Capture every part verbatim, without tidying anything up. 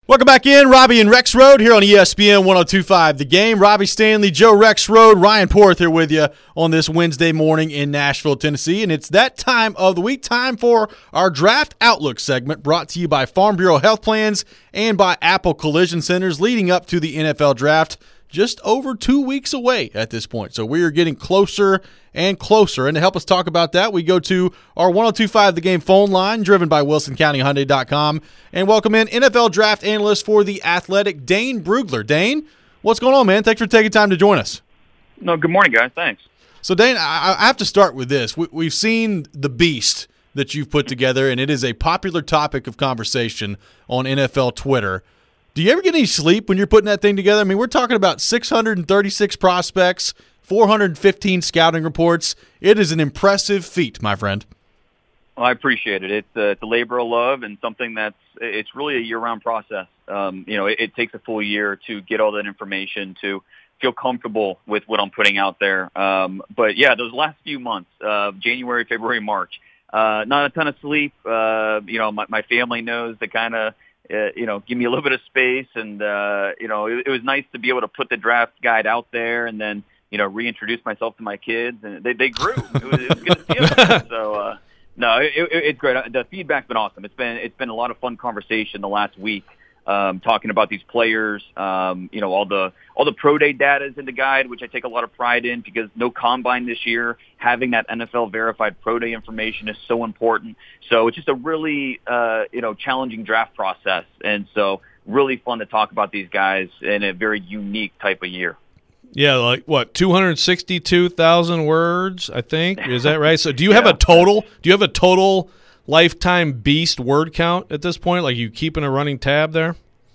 Welcome back in. Robbie and Rex Road here on E S P N one oh two point five The Game. Robbie Stanley, Joe Rex Road, Ryan Porth here with you on this Wednesday morning in Nashville, Tennessee. And it's that time of the week, time for our Draft Outlook segment brought to you by Farm Bureau Health Plans and by Apple Collision Centers leading up to the N F L Draft. Just over two weeks away at this point. So we are getting closer and closer. And to help us talk about that, we go to our one oh two point five The Game phone line, driven by Wilson County Hyundai dot com, and welcome in N F L draft analyst for The Athletic, Dane Brugler. Dane, what's going on, man? Thanks for taking time to join us. No, good morning, guys. Thanks. So, Dane, I, I have to start with this. We, we've seen the beast that you've put together, and it is a popular topic of conversation on N F L Twitter. Do you ever get any sleep when you're putting that thing together? I mean, we're talking about six hundred thirty-six prospects, four hundred fifteen scouting reports. It is an impressive feat, my friend. Well, I appreciate it. It's, uh, it's a labor of love and something that's it's really a year-round process. Um, you know, it, it takes a full year to get all that information, to feel comfortable with what I'm putting out there. Um, but, yeah, those last few months, uh, January, February, March, uh, not a ton of sleep. Uh, you know, my, my family knows the kind of Uh, you know, give me a little bit of space. And, uh, you know, it, it was nice to be able to put the draft guide out there and then, you know, reintroduce myself to my kids. And they, they grew. It was, it was good to see them. So, uh, no, it, it, it's great. The feedback's been awesome. It's been it's been a lot of fun conversation the last week, um, talking about these players. Um, you know, all the all the pro day data is in the guide, which I take a lot of pride in because no combine this year. Having that N F L verified pro day information is so important. So it's just a really uh, you know challenging draft process, and so really fun to talk about these guys in a very unique type of year. Yeah, like what, two hundred sixty-two thousand words, I think. Is that right? So do you yeah. have a total? Do you have a total lifetime beast word count at this point? Like, you keeping a running tab there?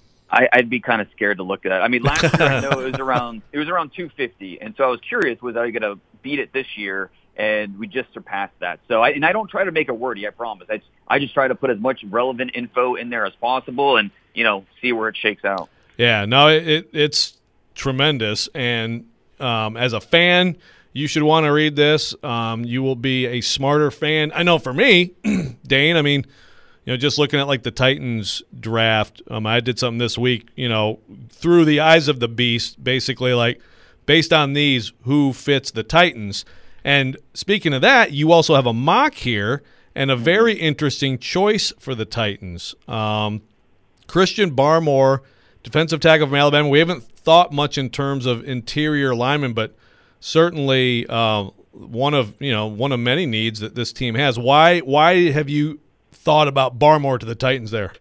I, I'd be kind of scared to look at it. I mean, last year I know it was around it was around two fifty, and so I was curious, was I going to beat it this year? And we just surpassed that. So, I, and I don't try to make it wordy, I promise. I, I just try to put as much relevant info in there as possible, and you know, see where it shakes out. Yeah, no, it, it it's tremendous, and um, as a fan, you should want to read this. Um, you will be a smarter fan. I know for me, Dane. I mean, you know, just looking at like the Titans draft, um, I did something this week. You know, through the eyes of the beast, basically, like based on these, who fits the Titans. And speaking of that, you also have a mock here and a very interesting choice for the Titans. Um, Christian Barmore, defensive tackle from Alabama. We haven't thought much in terms of interior linemen, but certainly uh, one of you know one of many needs that this team has. Why why have you thought about Barmore to the Titans there?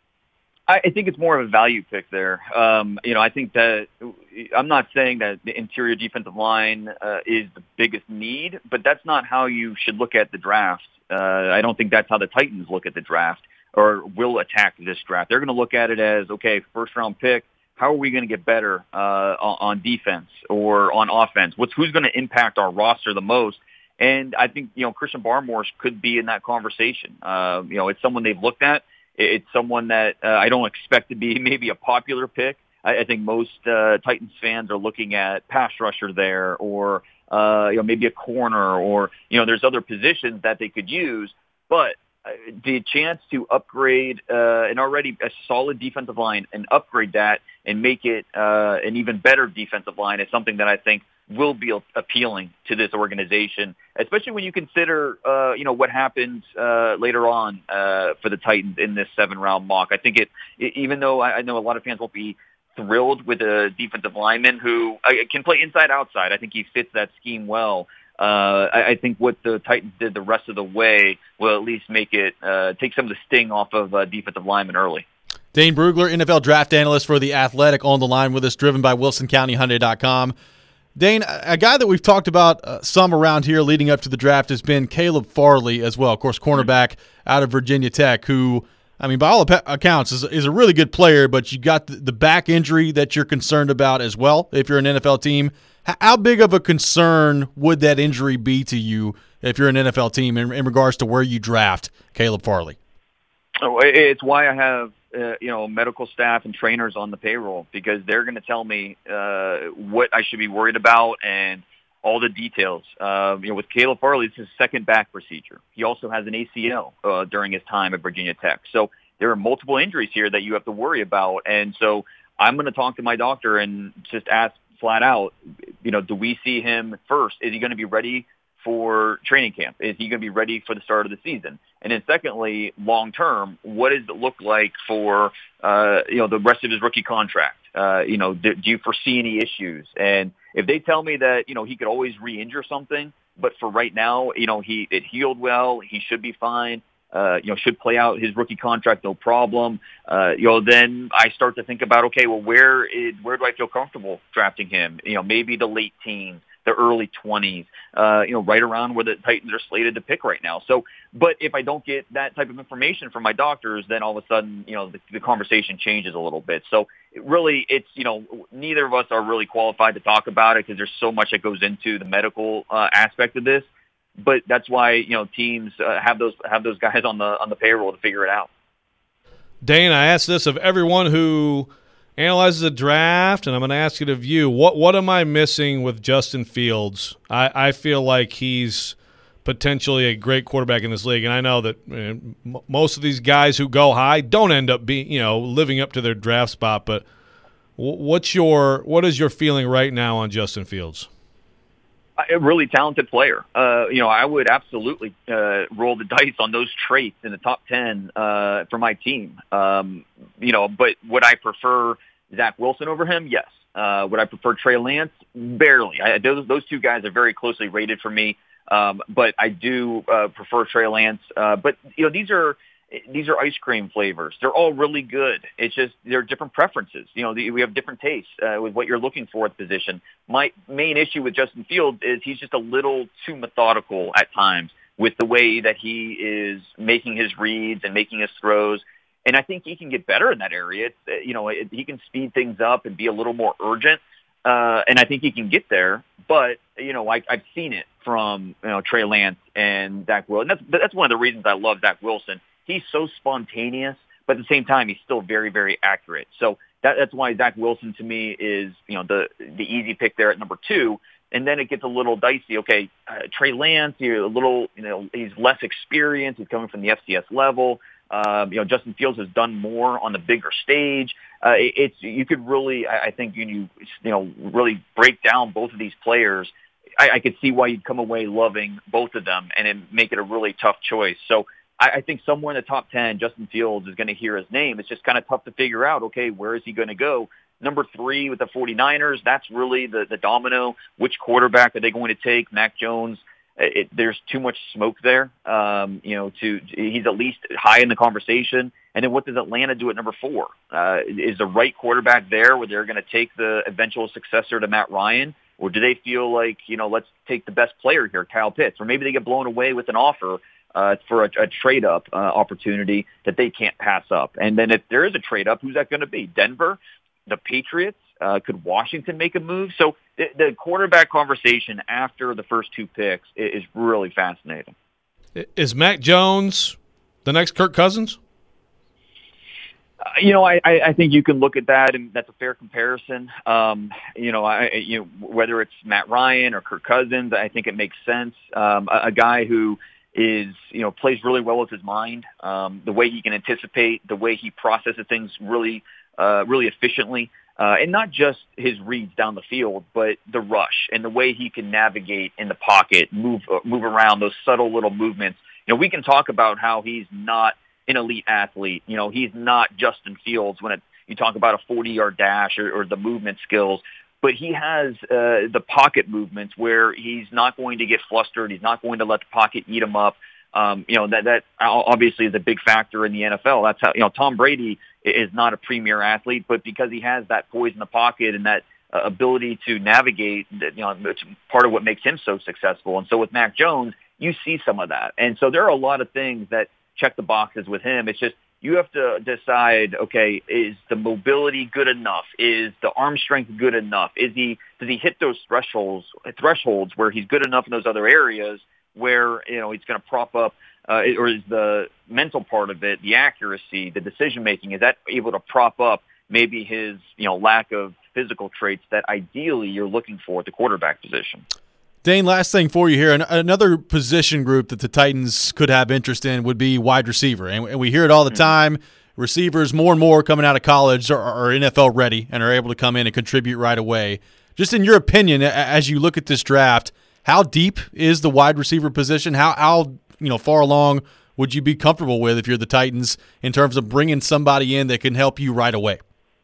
I think it's more of a value pick there. Um, you know, I think that I'm not saying that the interior defensive line uh, is the biggest need, but that's not how you should look at the draft. Uh, I don't think that's how the Titans look at the draft or will attack this draft. They're going to look at it as, okay, first round pick. How are we going to get better uh, on defense or on offense? What's who's going to impact our roster the most? And I think you know Christian Barmore could be in that conversation. Uh, you know, it's someone they've looked at. It's someone that uh, I don't expect to be maybe a popular pick. I, I think most uh, Titans fans are looking at pass rusher there, or uh, you know maybe a corner, or you know there's other positions that they could use. But uh, the chance to upgrade uh, an already a solid defensive line and upgrade that and make it uh, an even better defensive line is something that I think will be appealing to this organization, especially when you consider, uh, you know, what happens uh, later on uh, for the Titans in this seven-round mock. I think it, it even though I, I know a lot of fans won't be thrilled with a defensive lineman who uh, can play inside-outside. I think he fits that scheme well. Uh, I, I think what the Titans did the rest of the way will at least make it uh, take some of the sting off of uh, defensive linemen early. Dane Brugler, N F L draft analyst for The Athletic, on the line with us, driven by Wilson County Hyundai dot com. Dane, a guy that we've talked about uh, some around here leading up to the draft has been Caleb Farley as well, of course, cornerback out of Virginia Tech, who, I mean, by all accounts, is, is a really good player, but you got the, the back injury that you're concerned about as well if you're an N F L team. H- how big of a concern would that injury be to you if you're an N F L team in, in regards to where you draft Caleb Farley? Oh, it's why I have uh, you know medical staff and trainers on the payroll, because they're going to tell me uh, what I should be worried about and all the details. Uh, you know, with Caleb Farley, it's his second back procedure. He also has an A C L uh, during his time at Virginia Tech. So there are multiple injuries here that you have to worry about. And so I'm going to talk to my doctor and just ask flat out, you know, do we see him first? Is he going to be ready for training camp? Is he going to be ready for the start of the season? And then secondly, long term, what does it look like for, uh, you know, the rest of his rookie contract? Uh, you know, do, do you foresee any issues? And if they tell me that, you know, he could always re-injure something, but for right now, you know, he it healed well, he should be fine, uh, you know, should play out his rookie contract, no problem. Uh, you know, then I start to think about, okay, well, where is, where do I feel comfortable drafting him? You know, maybe the late teens, the early twenties, uh, you know, right around where the Titans are slated to pick right now. So, but if I don't get that type of information from my doctors, then all of a sudden, you know, the, the conversation changes a little bit. So it really, it's, you know, neither of us are really qualified to talk about it because there's so much that goes into the medical uh, aspect of this. But that's why, you know, teams uh, have those have those guys on the on the payroll to figure it out. Dane, I asked this of everyone who analyzes the draft, and I'm going to ask it of you. What what am I missing with Justin Fields? I, I feel like he's potentially a great quarterback in this league, and I know that uh, m- most of these guys who go high don't end up being, you know, living up to their draft spot. But w- what's your what is your feeling right now on Justin Fields? A really talented player. Uh, you know, I would absolutely uh, roll the dice on those traits in the top ten uh, for my team. Um, you know, but would I prefer Zach Wilson over him? Yes. Uh, would I prefer Trey Lance? Barely. I, those, those two guys are very closely rated for me, um, but I do uh, prefer Trey Lance. Uh, but, you know, these are these are ice cream flavors. They're all really good. It's just they're different preferences. You know, the, we have different tastes uh, with what you're looking for at the position. My main issue with Justin Fields is he's just a little too methodical at times with the way that he is making his reads and making his throws. And I think he can get better in that area. It's, uh, you know, it, he can speed things up and be a little more urgent. Uh, and I think he can get there. But, you know, I, I've seen it from, you know, Trey Lance and Zach Wilson. And that's, that's one of the reasons I love Zach Wilson. He's so spontaneous, but at the same time, he's still very, very accurate. So that, that's why Zach Wilson to me is, you know, the the easy pick there at number two. And then it gets a little dicey. Okay, uh, Trey Lance, you're a little, you know, he's less experienced. He's coming from the F C S level. Um, you know, Justin Fields has done more on the bigger stage. Uh, it, it's you could really, I, I think, you you you know, really break down both of these players. I, I could see why you'd come away loving both of them and then make it a really tough choice. So I think somewhere in the top ten, Justin Fields is going to hear his name. It's just kind of tough to figure out, okay, where is he going to go? Number three with the 49ers, that's really the, the domino. Which quarterback are they going to take? Mac Jones, it, there's too much smoke there. Um, you know, to he's at least high in the conversation. And then what does Atlanta do at number four? Uh, is the right quarterback there where they're going to take the eventual successor to Matt Ryan? Or do they feel like, you know, let's take the best player here, Kyle Pitts? Or maybe they get blown away with an offer Uh, for a, a trade-up uh, opportunity that they can't pass up. And then if there is a trade-up, who's that going to be? Denver? The Patriots? Uh, could Washington make a move? So the, the quarterback conversation after the first two picks is, is really fascinating. Is Mac Jones the next Kirk Cousins? Uh, you know, I, I think you can look at that, and that's a fair comparison. Um, you know, I, you know, whether it's Matt Ryan or Kirk Cousins, I think it makes sense. Um, a, a guy who is, you know, plays really well with his mind, um, the way he can anticipate, the way he processes things really, uh, really efficiently, uh, and not just his reads down the field, but the rush and the way he can navigate in the pocket, move, uh, move around, those subtle little movements. You know, we can talk about how he's not an elite athlete. You know, he's not Justin Fields when it, you talk about a forty-yard dash or, or the movement skills. But he has uh, the pocket movements where he's not going to get flustered. He's not going to let the pocket eat him up. Um, you know, that, that obviously is a big factor in the N F L. That's how, you know, Tom Brady is not a premier athlete, but because he has that poise in the pocket and that uh, ability to navigate, you know, it's part of what makes him so successful. And so with Mac Jones, you see some of that. And so there are a lot of things that check the boxes with him. It's just, you have to decide, okay, is the mobility good enough? Is the arm strength good enough? Is he, does he hit those thresholds, thresholds where he's good enough in those other areas where, you know, he's going to prop up, uh, or is the mental part of it, the accuracy, the decision-making, is that able to prop up maybe his, you know, lack of physical traits that ideally you're looking for at the quarterback position? Dane, last thing for you here. Another position group that the Titans could have interest in would be wide receiver. And we hear it all the time. receivers more and more coming out of college are, are N F L ready and are able to come in and contribute right away. Just in your opinion, as you look at this draft, how deep is the wide receiver position? How, how you know, far along would you be comfortable with if you're the Titans in terms of bringing somebody in that can help you right away?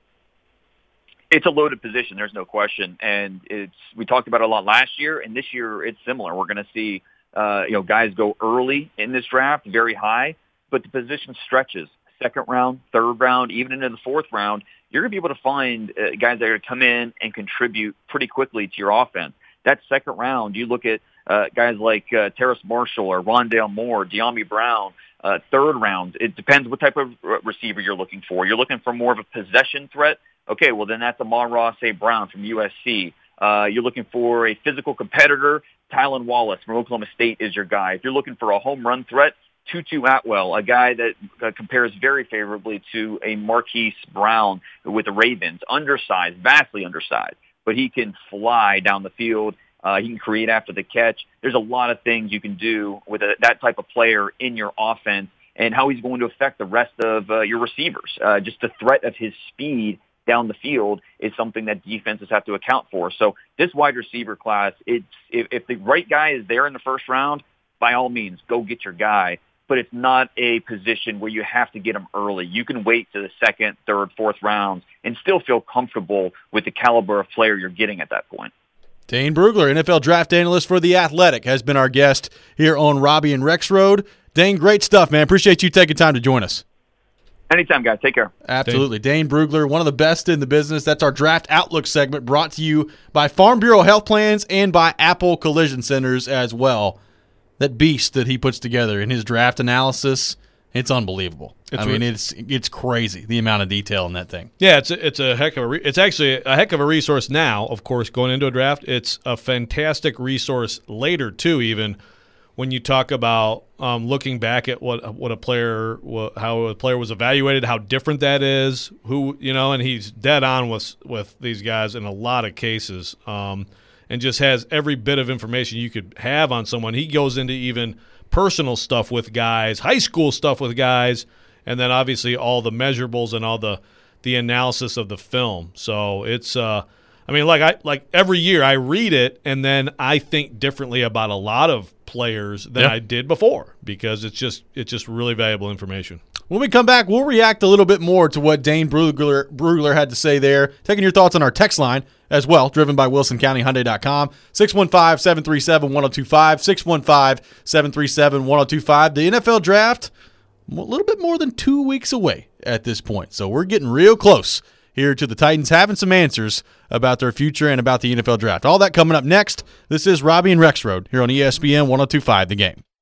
It's a loaded position, there's no question, and it's we talked about it a lot last year, and this year it's similar. We're going to see uh, you know guys go early in this draft, very high, but the position stretches. Second round, third round, even into the fourth round, you're going to be able to find uh, guys that are going to come in and contribute pretty quickly to your offense. That second round, you look at uh, guys like uh, Terrace Marshall or Rondale Moore, De'Ami Brown. Uh, third round, it depends what type of receiver you're looking for. You're looking for more of a possession threat. Okay, well, then that's Amon-Ra Saint Brown from U S C. Uh, you're looking for a physical competitor, Tylan Wallace from Oklahoma State is your guy. If you're looking for a home run threat, Tutu Atwell, a guy that uh, compares very favorably to a Marquise Brown with the Ravens. Undersized, vastly undersized, but he can fly down the field. Uh, he can create after the catch. There's a lot of things you can do with a, that type of player in your offense and how he's going to affect the rest of uh, your receivers. Uh, just the threat of his speed down the field is something that defenses have to account for. So this wide receiver class, it's if, if the right guy is there in the first round, by all means, go get your guy. But it's not a position where you have to get him early. You can wait to the second, third, fourth rounds and still feel comfortable with the caliber of player you're getting at that point. Dane Brugler, N F L draft analyst for The Athletic, has been our guest here on Robbie and Rexroad. Dane, great stuff, man. Appreciate you taking time to join us. Anytime, guys. Take care. Absolutely. Dane. Dane Brugler, one of the best in the business. That's our Draft Outlook segment brought to you by Farm Bureau Health Plans and by Apple Collision Centers as well. That beast that he puts together in his draft analysis, it's unbelievable. It's I mean, re- it's it's crazy, the amount of detail in that thing. Yeah, it's a, it's a heck of a re- it's actually a heck of a resource now, of course, going into a draft. It's a fantastic resource later, too, even when you talk about um, looking back at what what a player what, how a player was evaluated, how different that is, who you know, and he's dead on with with these guys in a lot of cases, um, and just has every bit of information you could have on someone. He goes into even personal stuff with guys, high school stuff with guys, and then obviously all the measurables and all the the analysis of the film. So it's uh, I mean, like I like every year I read it and then I think differently about a lot of players than yep. I did before because it's just it's just really valuable information. When we come back, we'll react a little bit more to what Dane Brugler, Brugler had to say there. Taking your thoughts on our text line as well, driven by Wilson County Hyundai dot com, six one five, seven three seven, one oh two five, six one five, seven three seven, one oh two five. The N F L draft, a little bit more than two weeks away at this point, so we're getting real close here to the Titans having some answers about their future and about the N F L draft. All that coming up next. This is Robbie and Rexroad here on E S P N one oh two five The Game.